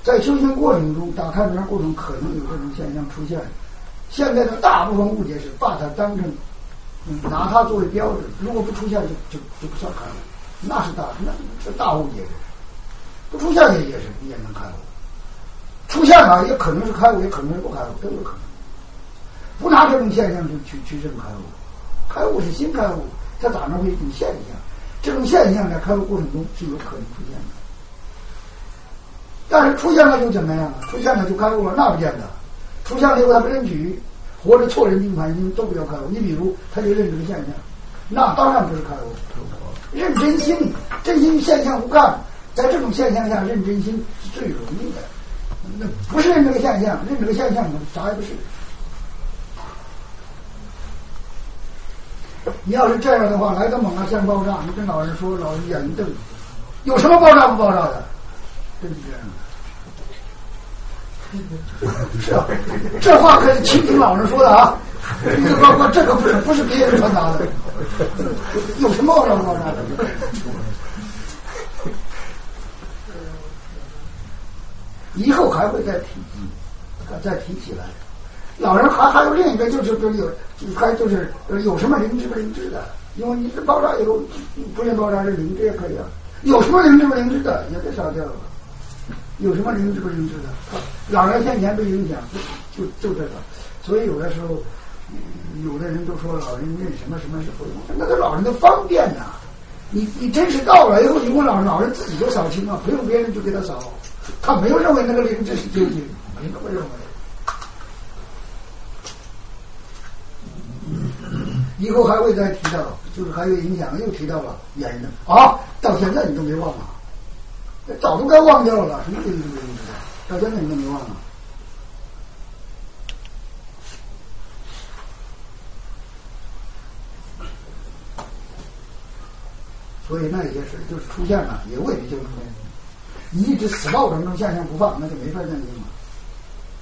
在修行过程中，打开门过程可能有这种现象出现。现在的大部分误解是把它当成，拿它作为标准，如果不出现就不算开悟，那是大误解。不出现也能开悟，出现了也可能是开悟，也可能是不开悟，都有可能。不拿这种现象去认开悟，开悟是新开悟，它咋能会有现象？这种现象在开悟过程中是有可能出现的。但是出现了就怎么样啊？出现了就开悟了？那不见得。出现了以后他不认举，或者错认定盘心都不叫开悟。你比如他就认这个现象，那当然不是开悟。认真心，真心现象不看，在这种现象下认真心是最容易的。那不是认这个现象，认这个现象啥也不是。你要是这样的话，来到猛啊像爆炸，你跟老人说，老人眼一瞪，有什么爆炸不爆炸的？真是这样的。是啊，这话可是倾听老人说的啊！这个不是别人传达的，有什么爆炸不爆炸的？以后还会再提起来。老人还有另一个就是有什么灵知不灵知的？因为你是爆炸以后不是爆炸是灵知也可以啊。有什么灵知不灵知的也别少掉了。有什么灵知不灵知的？老人先前被影响，就这个。所以有的时候，有的人都说老人认什么是不用，那个老人的方便呐、你真是到了以后，你问老人自己就扫清了，不用别人就给他扫，他没有认为那个灵知是究竟，没那么认为。以后还会再提到，就是还有影响，又提到了眼人啊，到现在你都没忘了。早都该忘掉了，什么灵知不灵知的，到现在你都没忘了。所以那些事就是出现了，也未必就出现。你一直死抱着这种现象不放，那就没法认定了。